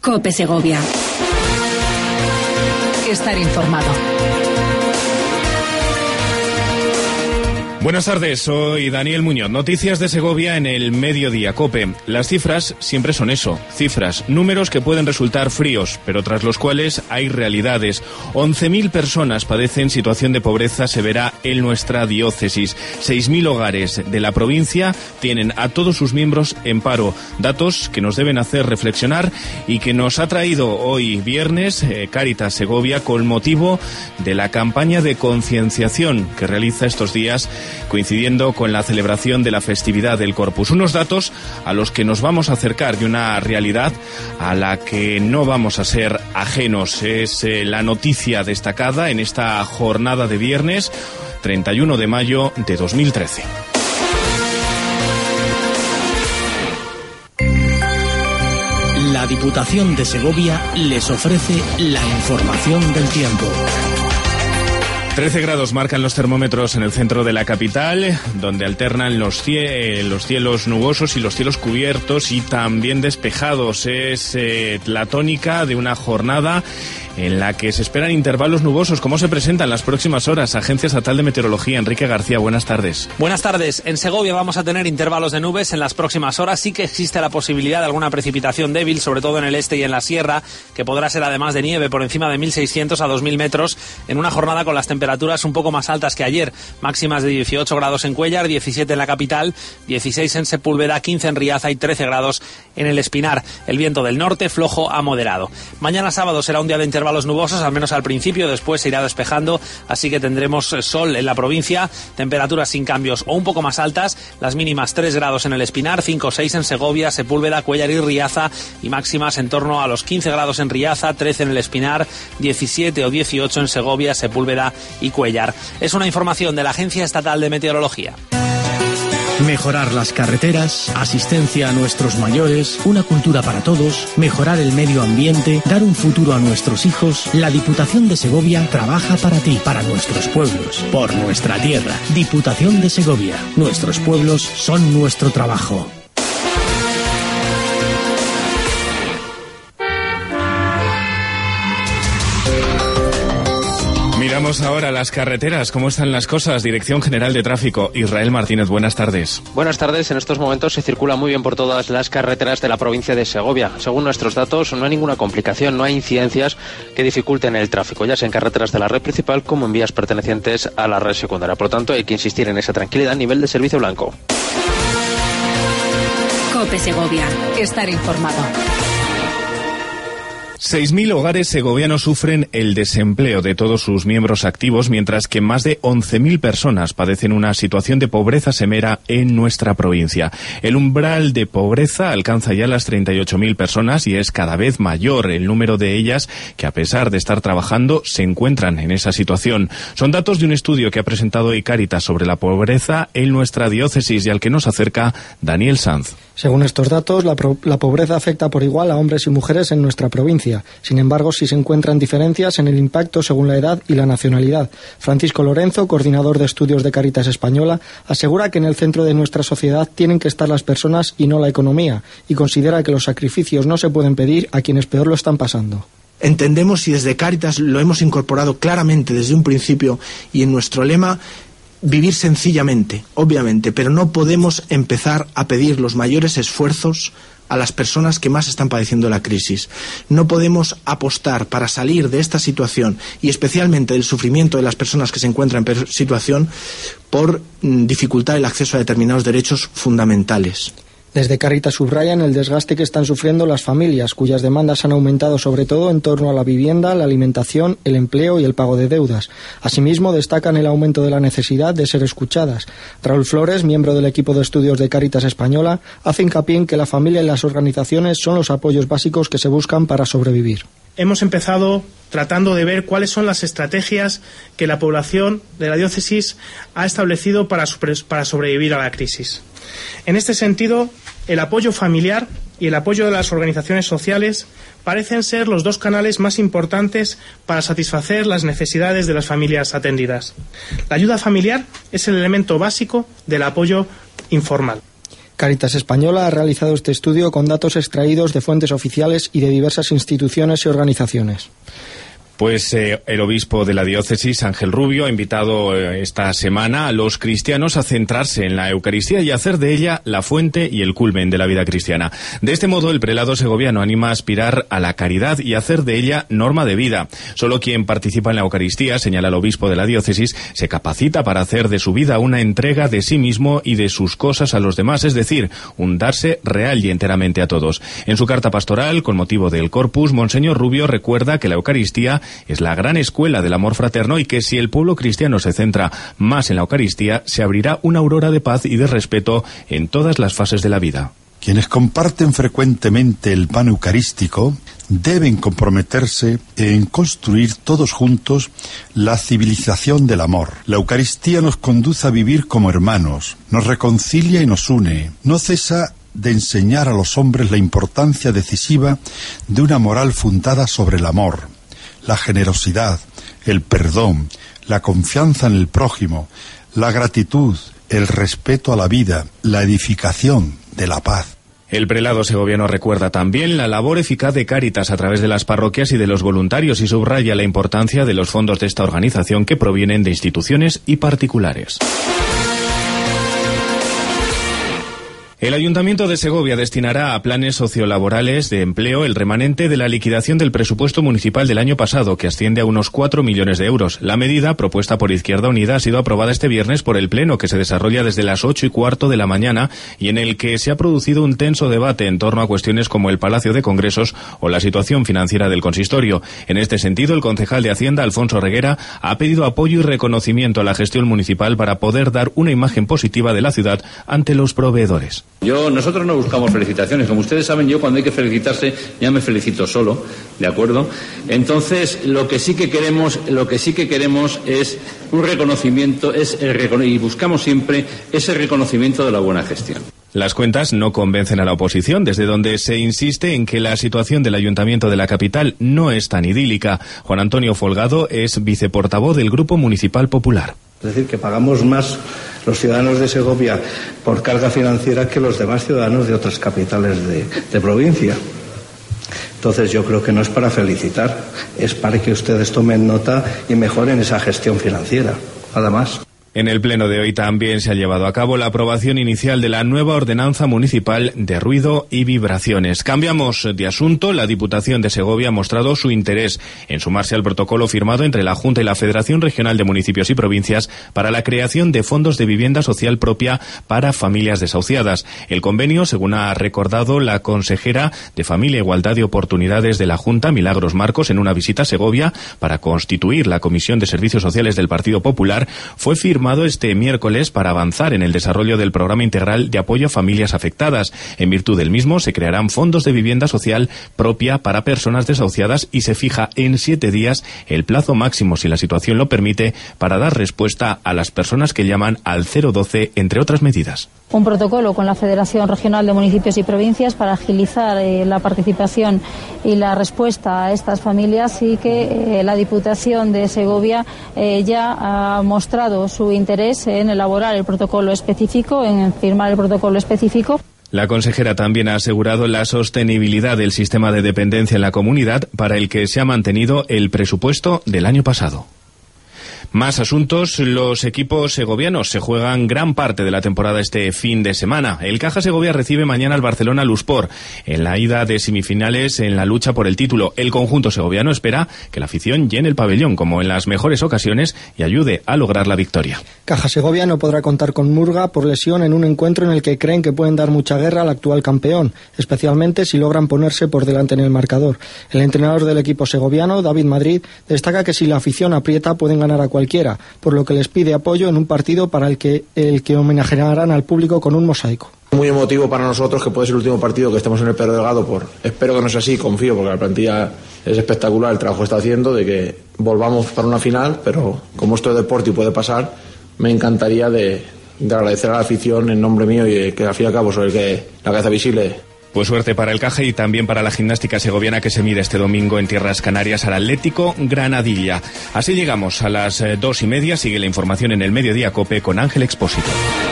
COPE Segovia. Estar informado. Buenas tardes, soy Daniel Muñoz. Noticias de Segovia en el Mediodía COPE. Las cifras siempre son eso, cifras, números que pueden resultar fríos, pero tras los cuales hay realidades. 11.000 personas padecen situación de pobreza severa en nuestra diócesis. 6.000 hogares de la provincia tienen a todos sus miembros en paro. Datos que nos deben hacer reflexionar y que nos ha traído hoy viernes Cáritas Segovia con motivo de la campaña de concienciación que realiza estos días coincidiendo con la celebración de la festividad del Corpus. Unos datos a los que nos vamos a acercar y una realidad a la que no vamos a ser ajenos. Es la noticia destacada en esta jornada de viernes 31 de mayo de 2013. La Diputación de Segovia les ofrece la información del tiempo. 13 grados marcan los termómetros en el centro de la capital, donde alternan los cielos nubosos y los cielos cubiertos y también despejados. Es la tónica de una jornada en la que se esperan intervalos nubosos. ¿Cómo se presentan las próximas horas? Agencia Estatal de Meteorología, Enrique García, buenas tardes. Buenas tardes. En Segovia vamos a tener intervalos de nubes en las próximas horas. Sí que existe la posibilidad de alguna precipitación débil, sobre todo en el este y en la sierra, que podrá ser además de nieve por encima de 1.600 a 2.000 metros, en una jornada con las temperaturas un poco más altas que ayer. Máximas de 18 grados en Cuéllar, 17 en la capital, 16 en Sepúlveda, 15 en Riaza y 13 grados en el Espinar. El viento del norte flojo a moderado. Mañana sábado será un día de intervalos nubosos, al menos al principio, después se irá despejando, así que tendremos sol en la provincia, temperaturas sin cambios o un poco más altas, las mínimas 3 grados en el Espinar, 5 o 6 en Segovia, Sepúlveda, Cuéllar y Riaza, y máximas en torno a los 15 grados en Riaza, 13 en el Espinar, 17 o 18 en Segovia, Sepúlveda y Cuéllar. Es una información de la Agencia Estatal de Meteorología. Mejorar las carreteras, asistencia a nuestros mayores, una cultura para todos, mejorar el medio ambiente, dar un futuro a nuestros hijos. La Diputación de Segovia trabaja para ti, para nuestros pueblos, por nuestra tierra. Diputación de Segovia. Nuestros pueblos son nuestro trabajo. Miramos ahora las carreteras, cómo están las cosas. Dirección General de Tráfico, Israel Martínez, buenas tardes. Buenas tardes, en estos momentos se circula muy bien por todas las carreteras de la provincia de Segovia. Según nuestros datos, no hay ninguna complicación, no hay incidencias que dificulten el tráfico, ya sea en carreteras de la red principal como en vías pertenecientes a la red secundaria. Por lo tanto, hay que insistir en esa tranquilidad a nivel de servicio blanco. COPE Segovia, estar informado. 6.000 hogares segovianos sufren el desempleo de todos sus miembros activos, mientras que más de 11.000 personas padecen una situación de pobreza severa en nuestra provincia. El umbral de pobreza alcanza ya las 38.000 personas y es cada vez mayor el número de ellas que, a pesar de estar trabajando, se encuentran en esa situación. Son datos de un estudio que ha presentado hoy Cáritas sobre la pobreza en nuestra diócesis y al que nos acerca Daniel Sanz. Según estos datos, la pobreza afecta por igual a hombres y mujeres en nuestra provincia. Sin embargo, sí se encuentran diferencias en el impacto según la edad y la nacionalidad. Francisco Lorenzo, coordinador de estudios de Cáritas Española, asegura que en el centro de nuestra sociedad tienen que estar las personas y no la economía, y considera que los sacrificios no se pueden pedir a quienes peor lo están pasando. Entendemos y desde Cáritas lo hemos incorporado claramente desde un principio y en nuestro lema: vivir sencillamente, obviamente, pero no podemos empezar a pedir los mayores esfuerzos a las personas que más están padeciendo la crisis. No podemos apostar para salir de esta situación y especialmente del sufrimiento de las personas que se encuentran en situación por dificultar el acceso a determinados derechos fundamentales. Desde Cáritas subrayan el desgaste que están sufriendo las familias, cuyas demandas han aumentado sobre todo en torno a la vivienda, la alimentación, el empleo y el pago de deudas. Asimismo, destacan el aumento de la necesidad de ser escuchadas. Raúl Flores, miembro del equipo de estudios de Cáritas Española, hace hincapié en que la familia y las organizaciones son los apoyos básicos que se buscan para sobrevivir. Hemos empezado tratando de ver cuáles son las estrategias que la población de la diócesis ha establecido para sobrevivir a la crisis. En este sentido, el apoyo familiar y el apoyo de las organizaciones sociales parecen ser los dos canales más importantes para satisfacer las necesidades de las familias atendidas. La ayuda familiar es el elemento básico del apoyo informal. Cáritas Española ha realizado este estudio con datos extraídos de fuentes oficiales y de diversas instituciones y organizaciones. Pues el obispo de la diócesis, Ángel Rubio, ha invitado esta semana a los cristianos a centrarse en la Eucaristía y a hacer de ella la fuente y el culmen de la vida cristiana. De este modo, el prelado segoviano anima a aspirar a la caridad y a hacer de ella norma de vida. Solo quien participa en la Eucaristía, señala el obispo de la diócesis, se capacita para hacer de su vida una entrega de sí mismo y de sus cosas a los demás, es decir, un darse real y enteramente a todos. En su carta pastoral, con motivo del Corpus, Monseñor Rubio recuerda que la Eucaristía es la gran escuela del amor fraterno y que si el pueblo cristiano se centra más en la Eucaristía, se abrirá una aurora de paz y de respeto en todas las fases de la vida. Quienes comparten frecuentemente el pan eucarístico deben comprometerse en construir todos juntos la civilización del amor. La Eucaristía nos conduce a vivir como hermanos, nos reconcilia y nos une, no cesa de enseñar a los hombres la importancia decisiva de una moral fundada sobre el amor, la generosidad, el perdón, la confianza en el prójimo, la gratitud, el respeto a la vida, la edificación de la paz. El prelado segoviano recuerda también la labor eficaz de Cáritas a través de las parroquias y de los voluntarios y subraya la importancia de los fondos de esta organización que provienen de instituciones y particulares. El Ayuntamiento de Segovia destinará a planes sociolaborales de empleo el remanente de la liquidación del presupuesto municipal del año pasado, que asciende a unos 4 millones de euros. La medida, propuesta por Izquierda Unida, ha sido aprobada este viernes por el Pleno, que se desarrolla desde las 8:15 de la mañana y en el que se ha producido un tenso debate en torno a cuestiones como el Palacio de Congresos o la situación financiera del consistorio. En este sentido, el concejal de Hacienda, Alfonso Reguera, ha pedido apoyo y reconocimiento a la gestión municipal para poder dar una imagen positiva de la ciudad ante los proveedores. Nosotros no buscamos felicitaciones. Como ustedes saben, yo cuando hay que felicitarse ya me felicito solo, ¿de acuerdo? Entonces, lo que sí que queremos es un reconocimiento, y buscamos siempre ese reconocimiento de la buena gestión. Las cuentas no convencen a la oposición, desde donde se insiste en que la situación del Ayuntamiento de la capital no es tan idílica. Juan Antonio Folgado es viceportavoz del Grupo Municipal Popular. Es decir, que pagamos más los ciudadanos de Segovia por carga financiera que los demás ciudadanos de otras capitales de provincia. Entonces yo creo que no es para felicitar, es para que ustedes tomen nota y mejoren esa gestión financiera, nada más. En el pleno de hoy también se ha llevado a cabo la aprobación inicial de la nueva ordenanza municipal de ruido y vibraciones. Cambiamos de asunto. La Diputación de Segovia ha mostrado su interés en sumarse al protocolo firmado entre la Junta y la Federación Regional de Municipios y Provincias para la creación de fondos de vivienda social propia para familias desahuciadas. El convenio, según ha recordado la consejera de Familia e Igualdad de Oportunidades de la Junta, Milagros Marcos, en una visita a Segovia para constituir la Comisión de Servicios Sociales del Partido Popular, fue firmado este miércoles para avanzar en el desarrollo del programa integral de apoyo a familias afectadas. En virtud del mismo, se crearán fondos de vivienda social propia para personas desahuciadas y se fija en 7 días el plazo máximo, si la situación lo permite, para dar respuesta a las personas que llaman al 012, entre otras medidas. Un protocolo con la Federación Regional de Municipios y Provincias para agilizar la participación y la respuesta a estas familias, y que la Diputación de Segovia ya ha mostrado su interés en elaborar el protocolo específico, en firmar el protocolo específico. La consejera también ha asegurado la sostenibilidad del sistema de dependencia en la comunidad, para el que se ha mantenido el presupuesto del año pasado. Más asuntos. Los equipos segovianos se juegan gran parte de la temporada este fin de semana. El Caja Segovia recibe mañana al Barcelona Luspor en la ida de semifinales en la lucha por el título. El conjunto segoviano espera que la afición llene el pabellón como en las mejores ocasiones y ayude a lograr la victoria. Caja Segovia no podrá contar con Murga por lesión en un encuentro en el que creen que pueden dar mucha guerra al actual campeón, especialmente si logran ponerse por delante en el marcador. El entrenador del equipo segoviano, David Madrid, destaca que si la afición aprieta pueden ganar a cualquiera, por lo que les pide apoyo en un partido para el que homenajearán al público con un mosaico. Muy emotivo para nosotros, que puede ser el último partido que estemos en el Pedro Delgado. Espero que no sea así, confío, porque la plantilla es espectacular, el trabajo que está haciendo, de que volvamos para una final, pero como esto es deporte y puede pasar, me encantaría de agradecer a la afición en nombre mío, y que al fin y al cabo soy el que la cabeza visible. Pues suerte para el Caja y también para la gimnástica segoviana, que se mide este domingo en Tierras Canarias al Atlético Granadilla. Así llegamos a las 2:30. Sigue la información en el Mediodía COPE con Ángel Expósito.